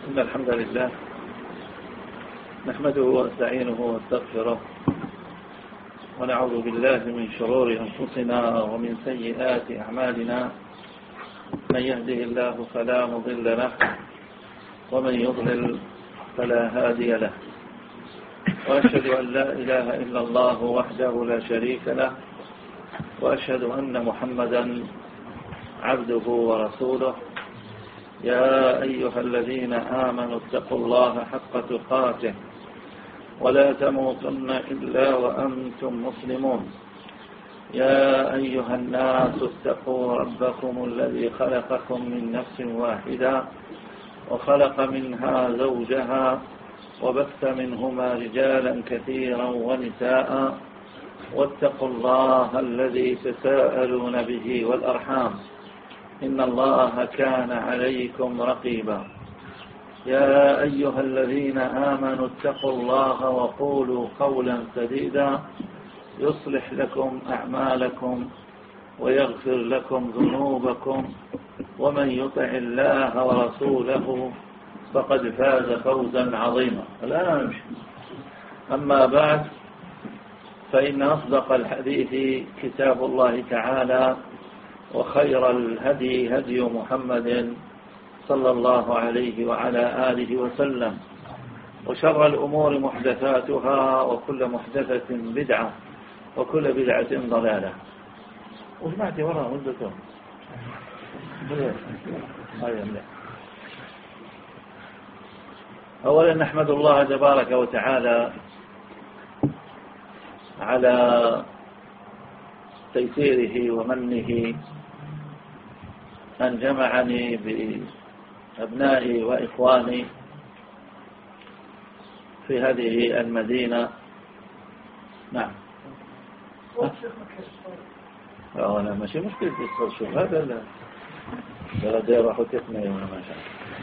إن الحمد لله نحمده ونستعينه ونستغفره ونعوذ بالله من شرور أنفسنا ومن سيئات أعمالنا. من يهده الله فلا مضل له ومن يضلل فلا هادي له، وأشهد أن لا إله إلا الله وحده لا شريك له، وأشهد أن محمدا عبده ورسوله. يا أيها الذين آمنوا اتقوا الله حق تقاته ولا تموتن إلا وأنتم مسلمون. يا أيها الناس اتقوا ربكم الذي خلقكم من نفس واحدة وخلق منها زوجها وبث منهما رجالا كثيرا ونساء، واتقوا الله الذي تساءلون به والأرحام إن الله كان عليكم رقيبا. يا أيها الذين آمنوا اتقوا الله وقولوا قولا سديدا يصلح لكم أعمالكم ويغفر لكم ذنوبكم، ومن يطع الله ورسوله فقد فاز فوزا عظيما. أما بعد، فإن أصدق الحديث كتاب الله تعالى، وخير الهدي هدي محمد صلى الله عليه وعلى آله وسلم، وشر الأمور محدثاتها، وكل محدثة بدعة، وكل بدعة ضلالة. وسمعتي وراء مدته أولا نحمد الله تبارك وتعالى على تيسيره ومنه أن جمعني بأبنائي وإخواني في هذه المدينة. نعم، أنا ماشي مشكلة الصوت. شوف هذا لا دير حكتنا يوم ما شاء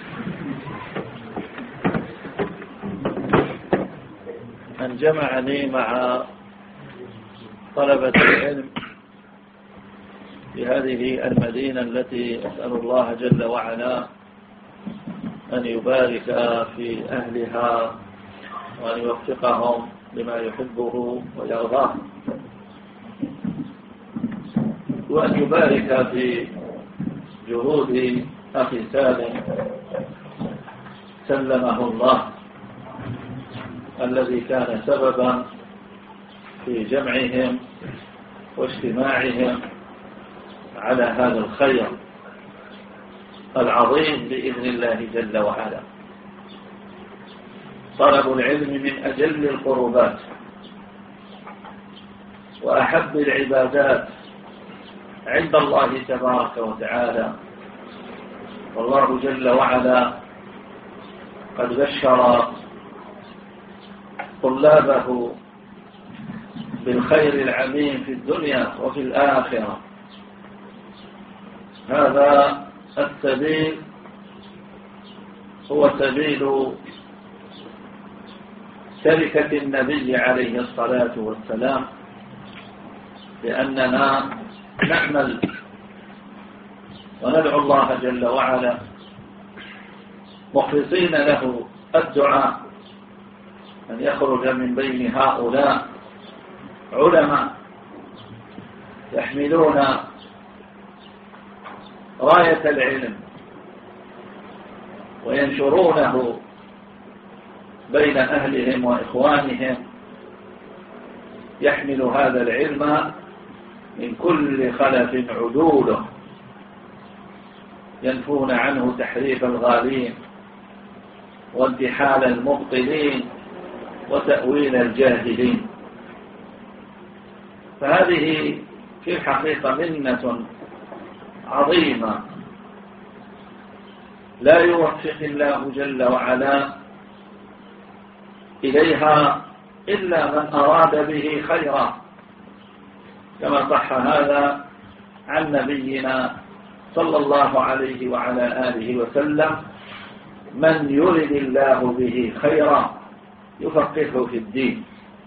أن جمعني مع طلبة العلم في هذه المدينة التي أسأل الله جل وعلا أن يبارك في أهلها وأن يوفقهم لما يحبه ويرضاه، وأن يبارك في جهود أخي سالم سلمه الله، الذي كان سببا في جمعهم واجتماعهم على هذا الخير العظيم بإذن الله جل وعلا. طلب العلم من أجل القربات وأحب العبادات عند الله تبارك وتعالى، والله جل وعلا قد بشر طلابه بالخير العميم في الدنيا وفي الآخرة. هذا السبيل هو سبيل شركة النبي عليه الصلاة والسلام، لأننا نعمل وندعو الله جل وعلا مخلصين له الدعاء أن يخرج من بين هؤلاء علماء يحملون راية العلم وينشرونه بين أهلهم وإخوانهم، يحمل هذا العلم من كل خلف عدوله، ينفون عنه تحريف الغالين وانتحال المبطلين وتأويل الجاهلين. فهذه في الحقيقة منة عظيمة لا يوفق الله جل وعلا إليها إلا من أراد به خيرا، كما صح هذا عن نبينا صلى الله عليه وعلى آله وسلم: من يرد الله به خيرا يفقهه في الدين،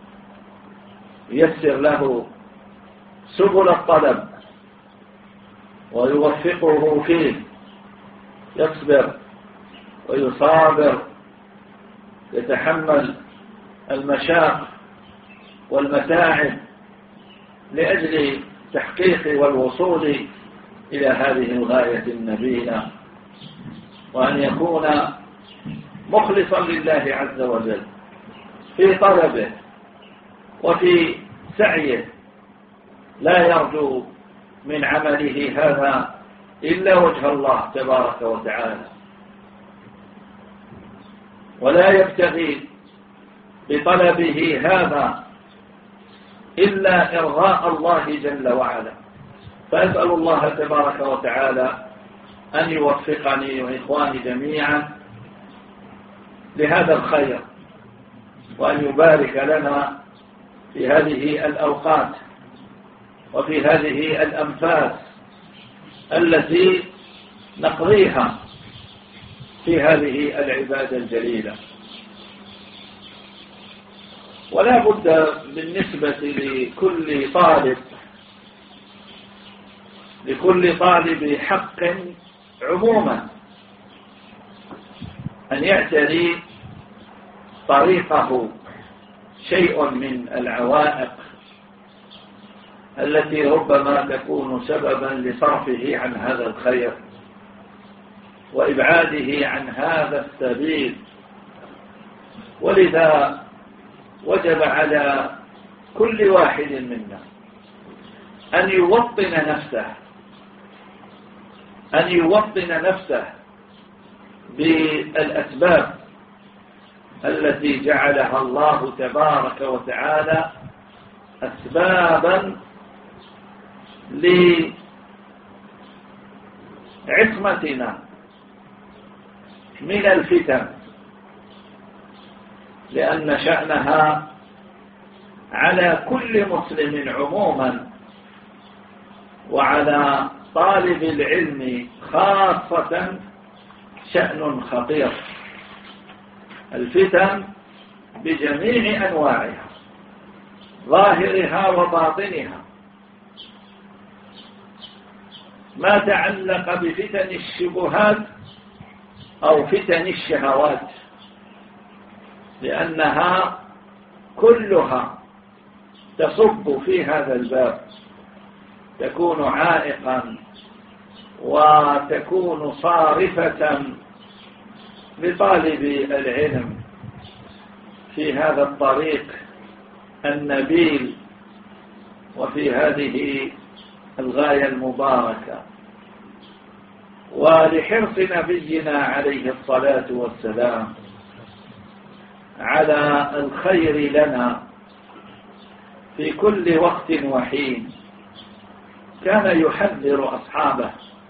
ييسر له سبل الطلب ويوفقه فيه، يصبر ويصابر، يتحمل المشاق والمتاعب لأجل تحقيق والوصول إلى هذه الغاية النبيلة، وأن يكون مخلصا لله عز وجل في طلبه وفي سعيه، لا يرجو من عمله هذا إلا وجه الله تبارك وتعالى، ولا يبتغي بطلبه هذا إلا إرضاء الله جل وعلا. فأسأل الله تبارك وتعالى أن يوفقني وإخواني جميعا لهذا الخير، وأن يبارك لنا في هذه الأوقات وفي هذه الأنفاس التي نقضيها في هذه العبادة الجليلة. ولا بد بالنسبة لكل طالب حق عموما أن يعتري طريقه شيء من العوائق التي ربما تكون سببا لصرفه عن هذا الخير وإبعاده عن هذا السبيل. ولذا وجب على كل واحد منا أن يوطن نفسه بالأسباب التي جعلها الله تبارك وتعالى أسبابا لعصمتنا من الفتن، لأن شأنها على كل مسلم عموما وعلى طالب العلم خاصة شأن خطير. الفتن بجميع أنواعها ظاهرها وباطنها، ما تعلق بفتن الشبهات أو فتن الشهوات، لأنها كلها تصب في هذا الباب، تكون عائقا وتكون صارفة لطالب العلم في هذا الطريق النبيل وفي هذه الغاية المباركة. ولحرص نبينا عليه الصلاة والسلام على الخير لنا في كل وقت وحين كان يحذر أصحابه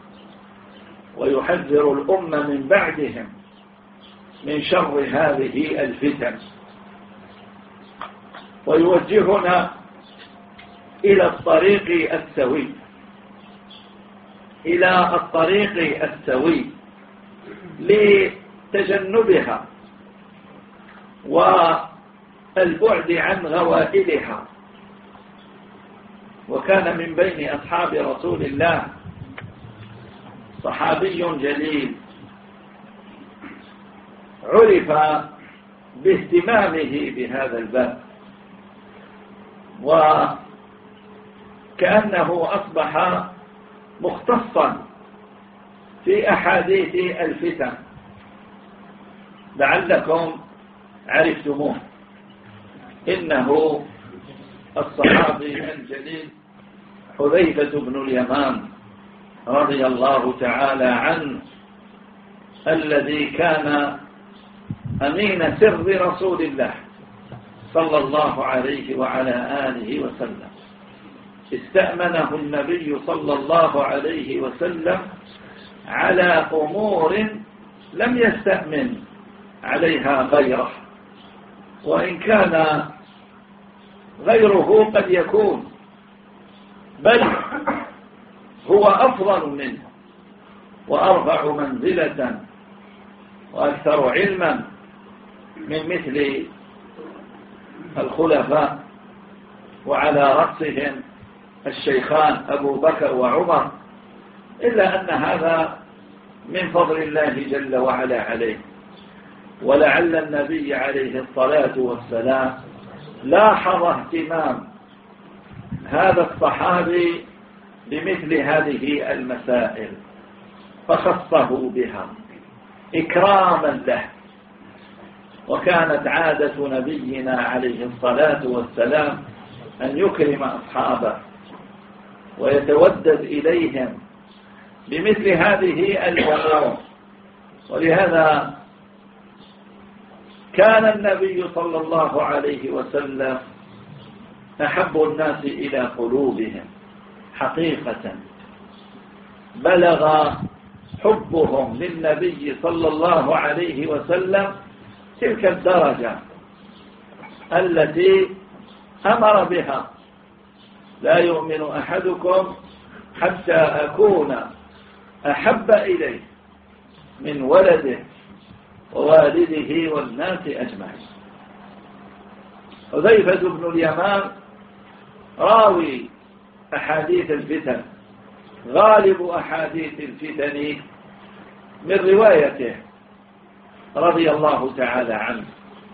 ويحذر الأمة من بعدهم من شر هذه الفتن، ويوجهنا إلى الطريق السوي لتجنبها والبعد عن غوائلها. وكان من بين أصحاب رسول الله صحابي جليل عرف باهتمامه بهذا الباب، وكأنه أصبح مختصا في أحاديث الفتن، لعلكم عرفتموه. إنه الصحابي الجليل حذيفة بن اليمان رضي الله تعالى عنه، الذي كان أمين سر رسول الله صلى الله عليه وعلى آله وسلم. استأمنه النبي صلى الله عليه وسلم على أمور لم يستأمن عليها غيره، وإن كان غيره قد يكون بل هو أفضل منه وأرفع منزلة وأكثر علما من مثل الخلفاء، وعلى رأسهم الشيخان أبو بكر وعمر، إلا أن هذا من فضل الله جل وعلا عليه. ولعل النبي عليه الصلاة والسلام لاحظ اهتمام هذا الصحابي بمثل هذه المسائل فخصه بها إكراما له. وكانت عادة نبينا عليه الصلاة والسلام أن يكرم أصحابه ويتودد إليهم بمثل هذه الأمور. ولهذا كان النبي صلى الله عليه وسلم أحب الناس إلى قلوبهم حقيقة. بلغ حبهم للنبي صلى الله عليه وسلم تلك الدرجة التي أمر بها: لا يؤمن أحدكم حتى أكون أحب إليه من ولده ووالده والناس أجمعين. حذيفة بن اليمان راوي أحاديث الفتن، غالب أحاديث الفتن من روايته رضي الله تعالى عنه،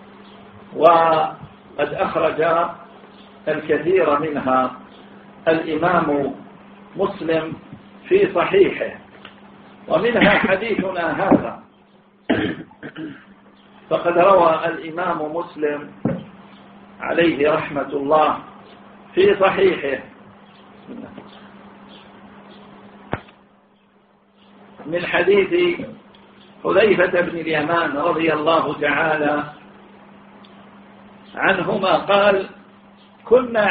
وقد أخرج الكثير منها الإمام مسلم في صحيحه، ومنها حديثنا هذا. فقد روى الإمام مسلم عليه رحمة الله في صحيحه من حديث حذيفة بن اليمان رضي الله تعالى عنهما قال: كنا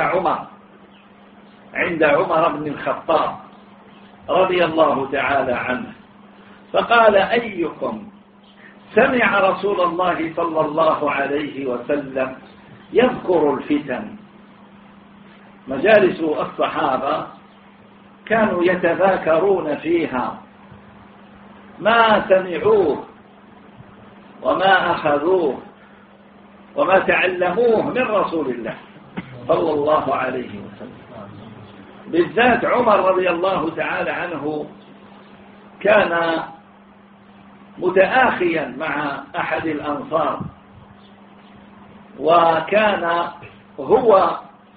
عند عمر بن الخطاب رضي الله تعالى عنه، فقال: أيكم سمع رسول الله صلى الله عليه وسلم يذكر الفتن؟ مجالس الصحابة كانوا يتذاكرون فيها ما سمعوه وما أخذوه وما تعلموه من رسول الله صلى الله عليه وسلم. بالذات عمر رضي الله تعالى عنه كان متآخيا مع أحد الأنصار، وكان هو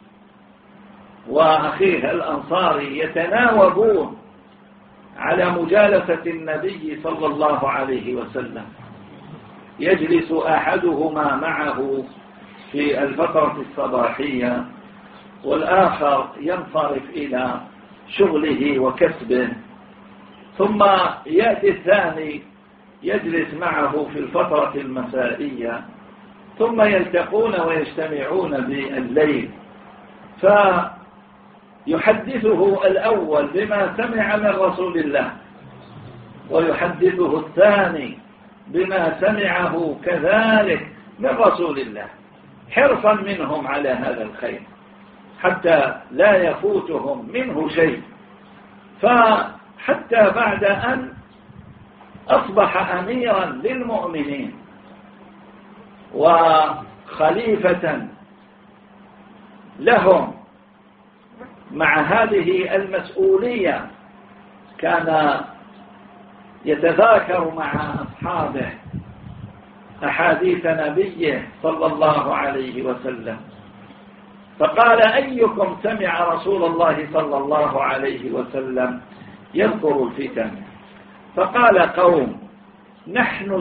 وأخيه الأنصاري يتناوبون على مجالسة النبي صلى الله عليه وسلم. يجلس أحدهما معه في الفترة الصباحية، والآخر ينصرف إلى شغله وكسبه، ثم يأتي الثاني يجلس معه في الفترة المسائية، ثم يلتقون ويجتمعون بالليل، فيحدثه الأول بما سمع من رسول الله، ويحدثه الثاني بما سمعه كذلك من رسول الله، حرصا منهم على هذا الخير حتى لا يفوتهم منه شيء. فحتى بعد أن أصبح أميرا للمؤمنين وخليفة لهم مع هذه المسؤولية، كان يتذاكر مع أصحابه أحاديث نبيه صلى الله عليه وسلم. فقال: أيكم سمع رسول الله صلى الله عليه وسلم يذكر الفتن؟ فقال قوم: نحن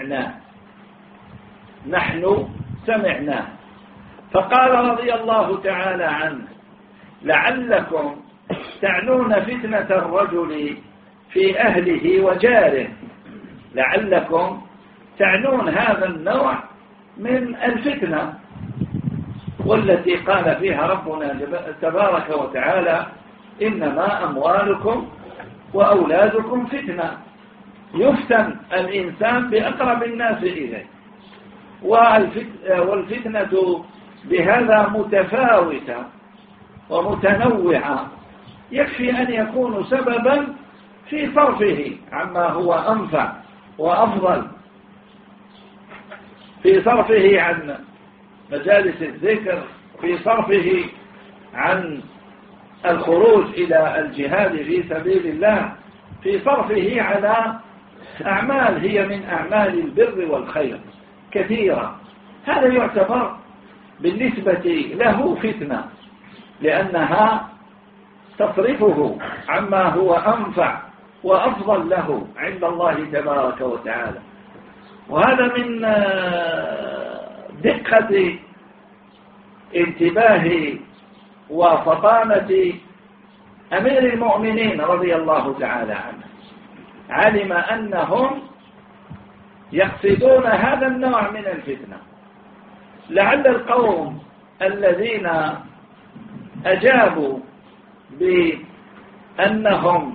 سمعنا. فقال رضي الله تعالى عنه: لعلكم تعنون فتنة الرجل في أهله وجاره، لعلكم تعنون هذا النوع من الفتنة، والتي قال فيها ربنا تبارك وتعالى: إنما أموالكم وأولادكم فتنة. يفتن الإنسان بأقرب الناس إليه، والفتنة بهذا متفاوتة ومتنوعة، يكفي أن يكون سببا في صرفه عما هو أنفع وأفضل، في صرفه عن مجالس الذكر، في صرفه عن الخروج إلى الجهاد في سبيل الله، في صرفه على أعمال هي من أعمال البر والخير كثيرة، هذا يعتبر بالنسبة له فتنة، لأنها تصرفه عما هو أنفع وأفضل له عند الله تبارك وتعالى. وهذا من دقة انتباه وفطانة أمير المؤمنين رضي الله تعالى عنه، علم أنهم يقصدون هذا النوع من الفتنة. لعل القوم الذين أجابوا بأنهم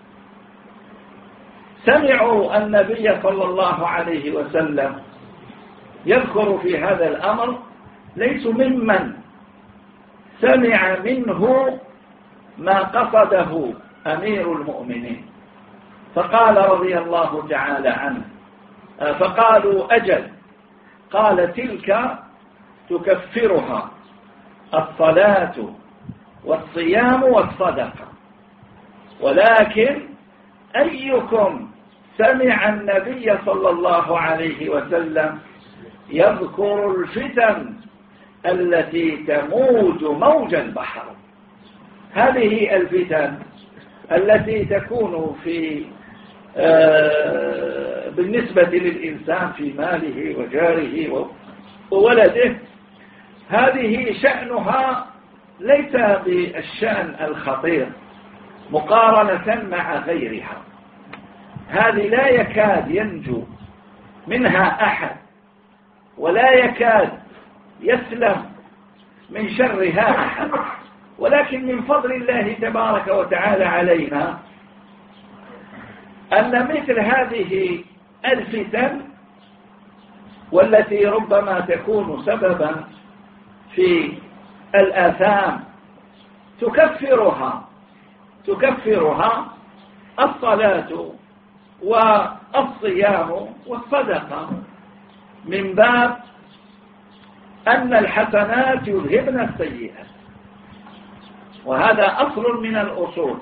سمعوا النبي صلى الله عليه وسلم يذكر في هذا الأمر ليسوا ممن سمع منه ما قصده أمير المؤمنين، فقال رضي الله تعالى عنه، فقالوا أجل، قال تلك تكفرها الصلاة والصيام والصدقة، ولكن أيكم سمع النبي صلى الله عليه وسلم يذكر الفتن التي تموج موج البحر. هذه الفتن التي تكون في بالنسبة للإنسان في ماله وجاره وولده، هذه شأنها ليس بالشأن الخطير مقارنة مع غيرها. هذه لا يكاد ينجو منها أحد ولا يكاد يسلم من شرها أحد، ولكن من فضل الله تبارك وتعالى علينا أن مثل هذه الفتن والتي ربما تكون سببا في الآثام تكفرها الصلاة والصيام والصدقة، من باب أن الحسنات يذهبن السيئات، وهذا أصل من الأصول،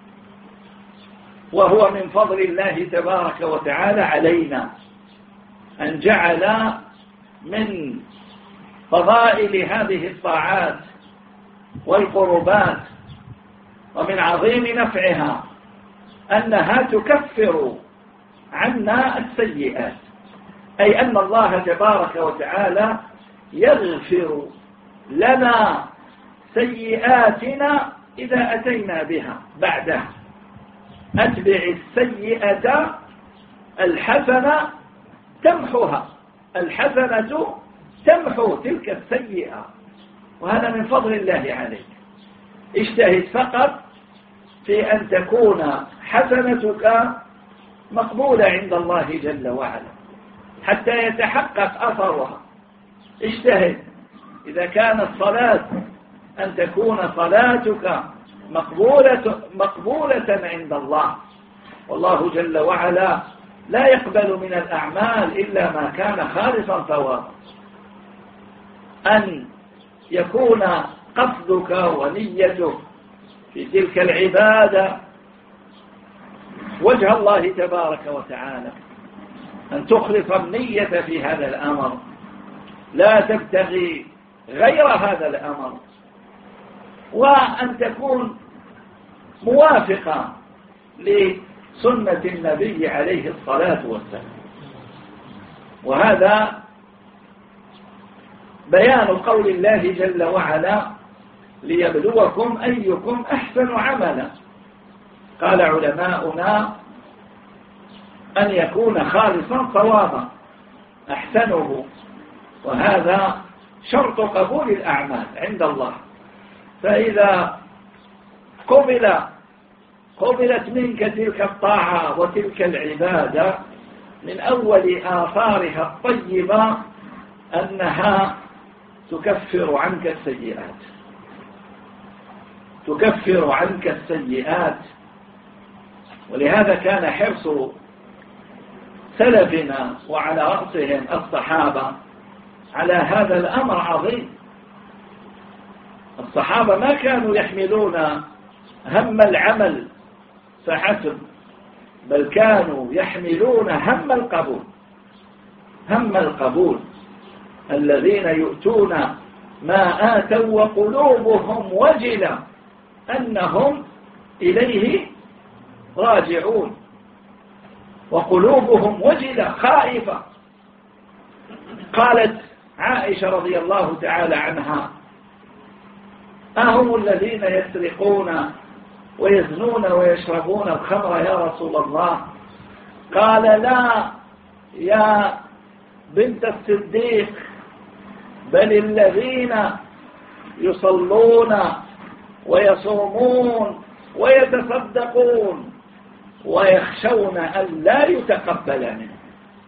وهو من فضل الله تبارك وتعالى علينا أن جعل من فضائل هذه الطاعات والقربات ومن عظيم نفعها أنها تكفر عنا السيئات، أي أن الله تبارك وتعالى يغفر لنا سيئاتنا إذا أتينا بها بعدها. أتبع السيئة الحسنة تمحوها، الحسنة تمحو تلك السيئة، وهذا من فضل الله عليك. اجتهد فقط في أن تكون حسنتك مقبولة عند الله جل وعلا حتى يتحقق أثرها. اجتهد إذا كانت صلاة أن تكون صلاتك مقبولة عند الله، والله جل وعلا لا يقبل من الأعمال إلا ما كان خالصا ثوابا. أن يكون قصدك ونيتك في تلك العبادة وجه الله تبارك وتعالى، أن تخلص النية في هذا الأمر، لا تبتغي غير هذا الأمر، وأن تكون موافقة لسنة النبي عليه الصلاة والسلام. وهذا بيان قول الله جل وعلا ليبلوكم أيكم أحسن عملا. قال علماؤنا أن يكون خالصا صوابا أحسنه، وهذا شرط قبول الأعمال عند الله. فإذا قبلت منك تلك الطاعة وتلك العبادة، من أول آثارها الطيبة أنها تكفر عنك السيئات. ولهذا كان حرص سلفنا وعلى رأسهم الصحابة على هذا الأمر عظيم. الصحابة ما كانوا يحملون هم العمل فحسب، بل كانوا يحملون هم القبول الذين يؤتون ما آتوا وقلوبهم وجلة أنهم إليه راجعون، وقلوبهم وجلة خائفة. قالت عائشة رضي الله تعالى عنها: أهم الذين يسرقون ويزنون ويشربون الخمر يا رسول الله؟ قال: لا يا بنت الصديق، بل الذين يصلون ويصومون ويتصدقون ويخشون أن لا يتقبل منهم،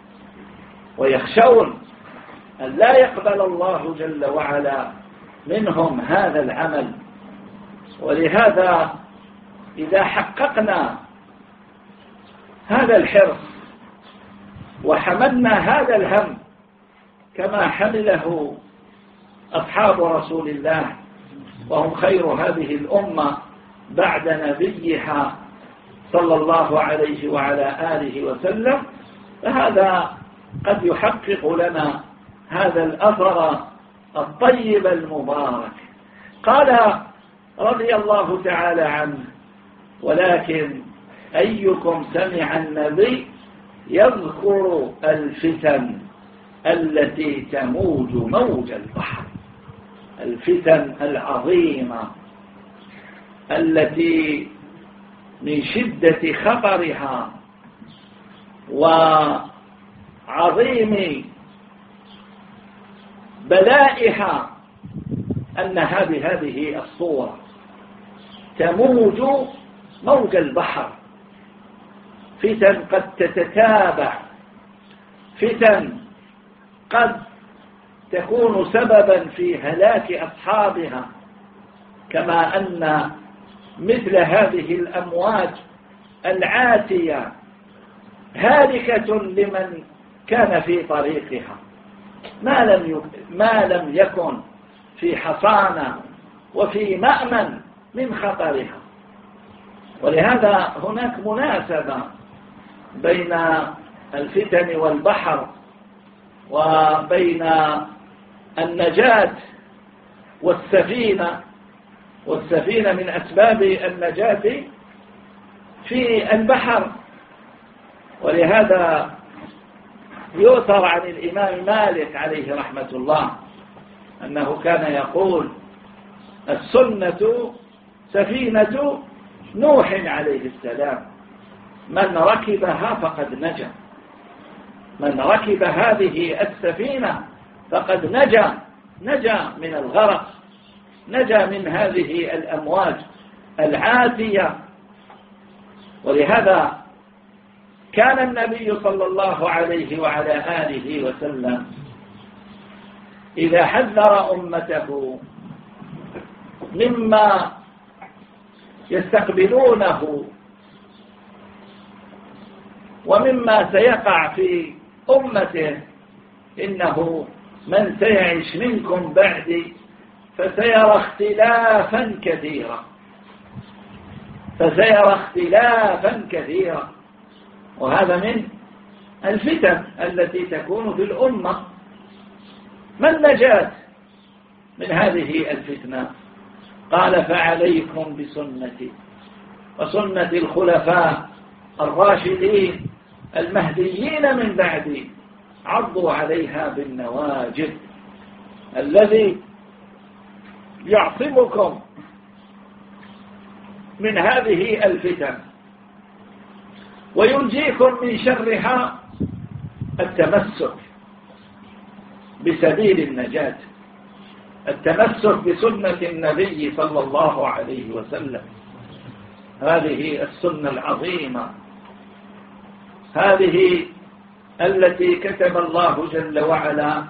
ويخشون أن لا يقبل الله جل وعلا منهم هذا العمل. ولهذا إذا حققنا هذا الحرص وحملنا هذا الهم كما حمله أصحاب رسول الله، وهم خير هذه الأمة بعد نبيها صلى الله عليه وعلى آله وسلم، فهذا قد يحقق لنا هذا الأثر الطيب المبارك. قال رضي الله تعالى عنه: ولكن أيكم سمع النبي يذكر الفتن التي تموج موج البحر، الفتن العظيمة التي من شدة خطرها وعظيم بلائها أنها بهذه الصورة تموج موج البحر، فتن قد تتتابع، فتن قد تكون سببا في هلاك أصحابها، كما أن مثل هذه الأمواج العاتية هالكة لمن كان في طريقها ما لم يكن في حصانة وفي مأمن من خطرها. ولهذا هناك مناسبة بين الفتن والبحر وبين النجاة والسفينة من أسباب النجاة في البحر. ولهذا يؤثر عن الإمام مالك عليه رحمة الله أنه كان يقول: السنة سفينة نوح عليه السلام، من ركبها فقد نجا، من ركب هذه السفينة فقد نجا من الغرق، نجا من هذه الأمواج العاتية. ولهذا كان النبي صلى الله عليه وعلى آله وسلم إذا حذر أمته مما يستقبلونه ومما سيقع في أمته: إنه من سيعيش منكم بعدي فسيرى اختلافا كثيرا، وهذا من الفتن التي تكون في الأمة. ما النجاة من هذه الفتنة؟ قال: فعليكم بسنتي وسنة الخلفاء الراشدين المهديين من بعدي، عضوا عليها بالنواجذ. الذي يعصمكم من هذه الفتن وينجيكم من شرها التمسك بسبيل النجاة، التمسك بسنة النبي صلى الله عليه وسلم، هذه السنة العظيمة، هذه التي كتب الله جل وعلا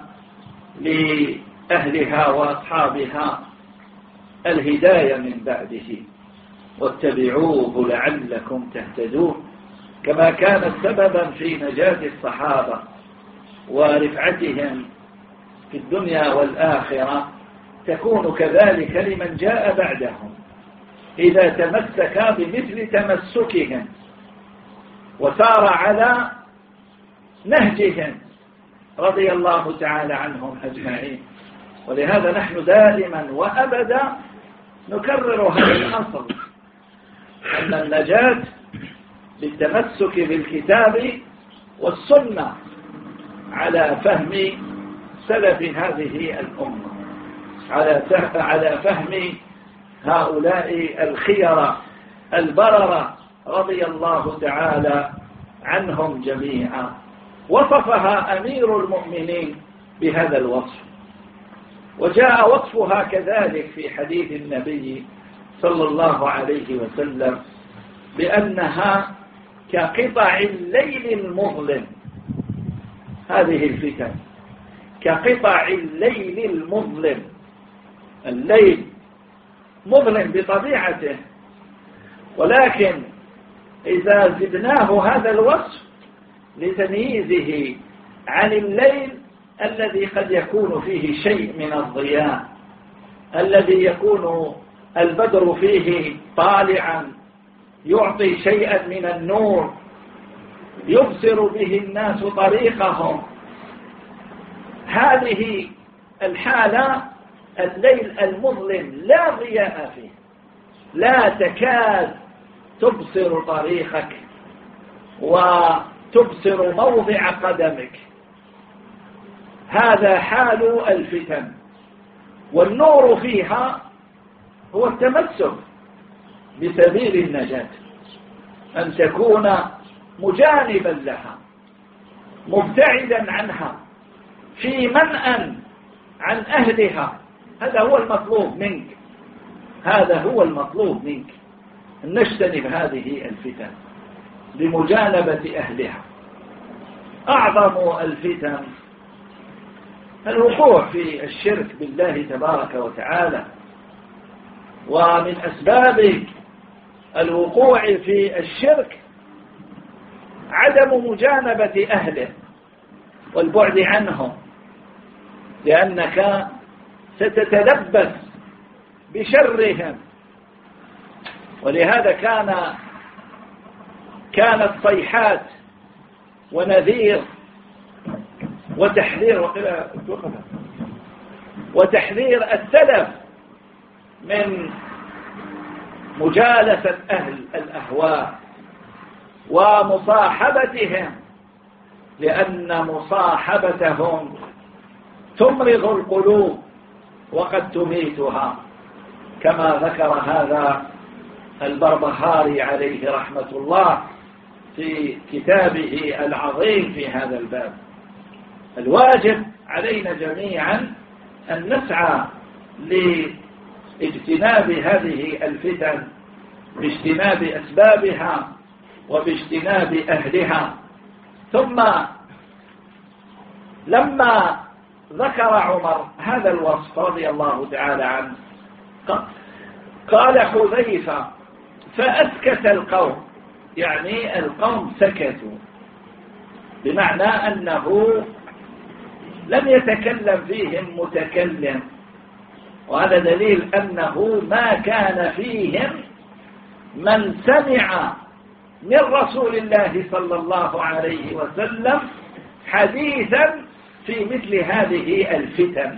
لأهلها وأصحابها الهداية من بعده: واتبعوه لعلكم تهتدون. كما كانت سببا في نجاة الصحابة ورفعتهم في الدنيا والآخرة، تكون كذلك لمن جاء بعدهم إذا تمسك بمثل تمسكهم وسار على نهجهم رضي الله تعالى عنهم أجمعين. ولهذا نحن دائما وأبدا نكرر هذا الأصل، أن النجاة بالتمسك بالكتاب والسنة على فهم سلف هذه الأمة، على فهم هؤلاء الخيرة البررة رضي الله تعالى عنهم جميعا. وصفها أمير المؤمنين بهذا الوصف، وجاء وصفها كذلك في حديث النبي صلى الله عليه وسلم بأنها كقطع الليل المظلم. هذه الفتن كقطع الليل المظلم. الليل مظلم بطبيعته، ولكن إذا زدناه هذا الوصف لتمييزه عن الليل الذي قد يكون فيه شيء من الضياء، الذي يكون البدر فيه طالعا يعطي شيئا من النور يبصر به الناس طريقهم. هذه الحالة الليل المظلم لا ضياء فيه، لا تكاد تبصر طريقك وتبصر موضع قدمك. هذا حال الفتن، والنور فيها هو التمسك بسبيل النجاة، أن تكون مجانبا لها مبتعدا عنها في منأى عن أهلها. هذا هو المطلوب منك، هذا هو المطلوب منك، أن نجتنب هذه الفتن لمجانبة أهلها. أعظم الفتن الوقوع في الشرك بالله تبارك وتعالى، ومن أسباب الوقوع في الشرك عدم مجانبة أهله والبعد عنهم، لأنك ستتلبس بشرهم. ولهذا كانت صيحات ونذير وتحذير السلف من مجالسة أهل الأهواء ومصاحبتهم، لأن مصاحبتهم تمرض القلوب وقد تميتها، كما ذكر هذا البربهاري عليه رحمة الله في كتابه العظيم في هذا الباب. الواجب علينا جميعا أن نسعى لاجتناب هذه الفتن باجتناب أسبابها وباجتناب أهلها. ثم لما ذكر عمر هذا الوصف رضي الله تعالى عنه قال حذيفة فأسكت القوم، يعني القوم سكتوا، بمعنى أنه لم يتكلم فيهم متكلم، وهذا دليل أنه ما كان فيهم من سمع من رسول الله صلى الله عليه وسلم حديثا في مثل هذه الفتن.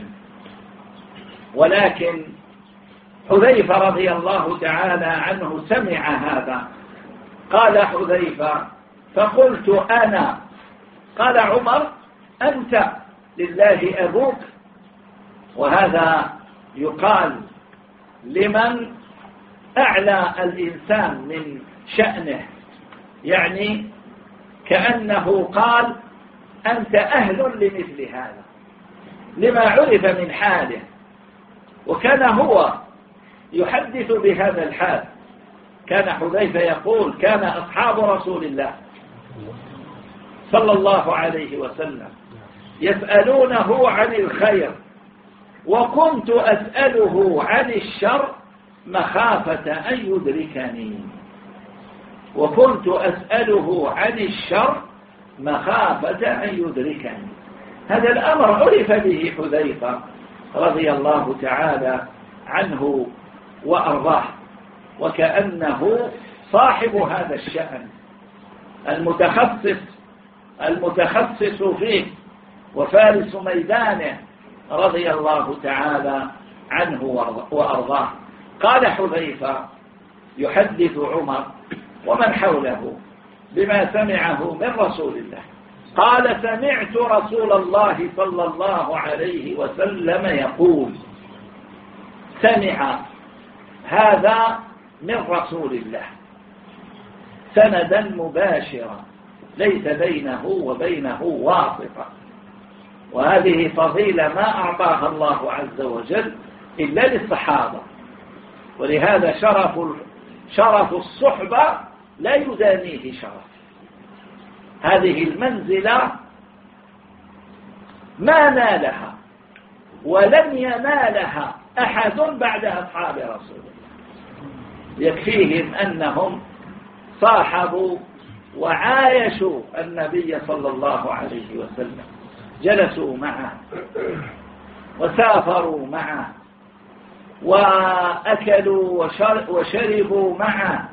ولكن حذيفة رضي الله تعالى عنه سمع هذا. قال حذيفة فقلت أنا. قال عمر أنت لله أبوك. وهذا يقال لمن أعلى الإنسان من شأنه، يعني كأنه قال أنت أهل لمثل هذا لما عرف من حاله. وكان هو يحدث بهذا الحال. كان حذيفة يقول كان أصحاب رسول الله صلى الله عليه وسلم يسألونه عن الخير، وكنت أسأله عن الشر مخافة أن يدركني. وكنت أسأله عن الشر مخافة أن يدركني. هذا الأمر عرف به حذيفة رضي الله تعالى عنه وأرضاه، وكأنه صاحب هذا الشأن. المتخصص فيه وفارس ميدانه رضي الله تعالى عنه وأرضاه. قال حذيفة يحدث عمر ومن حوله بما سمعه من رسول الله، قال: سمعت رسول الله صلى الله عليه وسلم يقول. سمع هذا من رسول الله سندا مباشرا ليس بينه وبينه واسطة، وهذه فضيلة ما أعطاها الله عز وجل إلا للصحابة، ولهذا شرف الصحبة لا يدانيه شرف. هذه المنزلة ما نالها ولم ينالها أحد بعد أصحاب رسول الله. يكفيهم أنهم صاحبوا وعايشوا النبي صلى الله عليه وسلم، جلسوا معه وسافروا معه وأكلوا وشربوا معه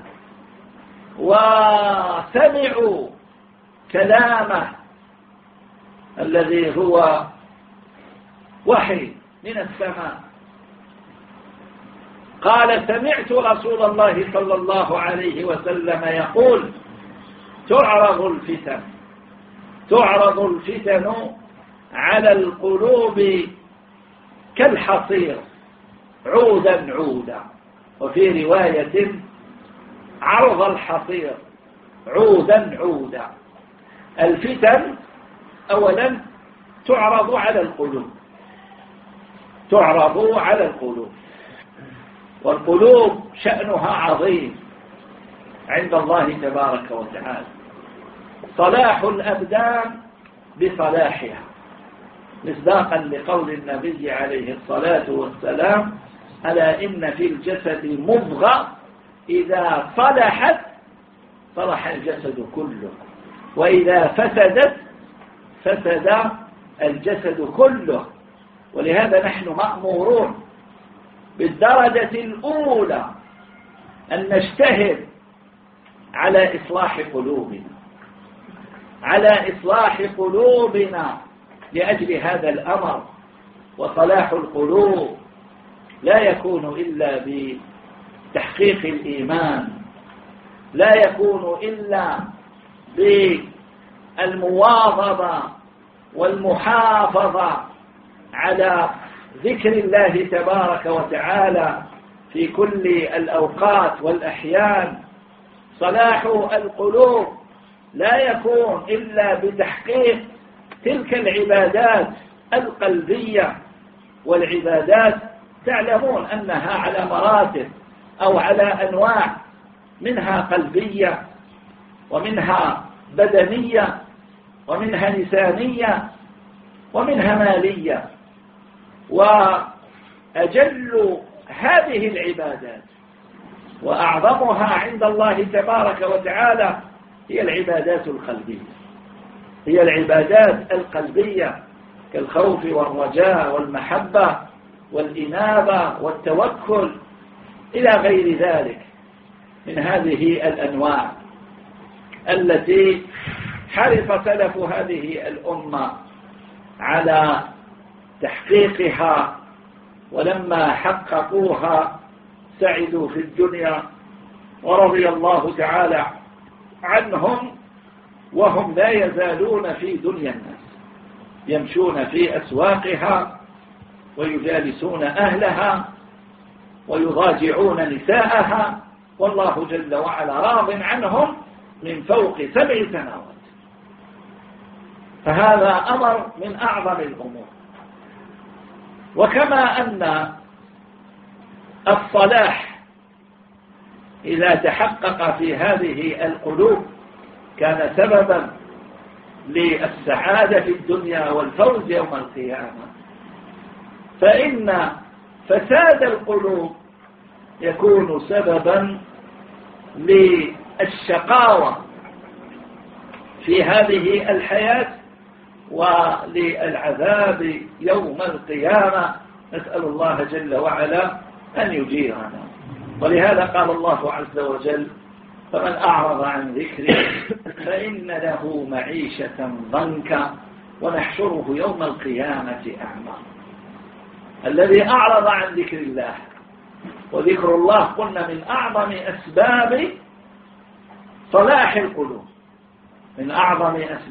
وسمعوا كلامه الذي هو وحي من السماء. قال: سمعت رسول الله صلى الله عليه وسلم يقول: تعرض الفتن على القلوب كالحصير عودا عودا، وفي رواية عرض الحصير عودا عودا. الفتن أولا تعرض على القلوب، والقلوب شأنها عظيم عند الله تبارك وتعالى. صلاح الأبدان بصلاحها، مصداقا لقول النبي عليه الصلاة والسلام: ألا إن في الجسد مضغة إذا صلحت صلح الجسد كله، وإذا فسدت فسد الجسد كله. ولهذا نحن مأمورون بالدرجة الأولى أن نجتهد على إصلاح قلوبنا لأجل هذا الأمر. وصلاح القلوب لا يكون إلا بتحقيق الإيمان، لا يكون إلا بالمواظبة والمحافظة على ذكر الله تبارك وتعالى في كل الأوقات والأحيان. صلاح القلوب لا يكون إلا بتحقيق تلك العبادات القلبية، والعبادات تعلمون أنها على مراتب أو على أنواع، منها قلبية ومنها بدنية ومنها لسانية ومنها مالية. وأجل هذه العبادات وأعظمها عند الله تبارك وتعالى هي العبادات القلبية، كالخوف والرجاء والمحبة والإنابة والتوكل إلى غير ذلك من هذه الأنواع التي حرص سلف هذه الأمة على تحقيقها، ولما حققوها سعدوا في الدنيا ورضي الله تعالى عنهم، وهم لا يزالون في دنيا الناس، يمشون في أسواقها ويجالسون أهلها ويضاجعون نساءها، والله جل وعلا راض عنهم من فوق 7 سنوات. فهذا أمر من أعظم الأمور. وكما أن الصلاح إذا تحقق في هذه القلوب كان سببا للسعادة في الدنيا والفوز يوم القيامة، فإن فساد القلوب يكون سببا للشقاوة في هذه الحياة وللعذاب يوم القيامة. نسأل الله جل وعلا أن يجيرنا. ولهذا قال الله عز وجل: فمن أعرض عن ذكري فإن له معيشة ضنكا ونحشره يوم القيامة أعمى. الذي أعرض عن ذكر الله، وذكر الله قلنا من أعظم أسباب صلاح القلوب، من أعظم أسباب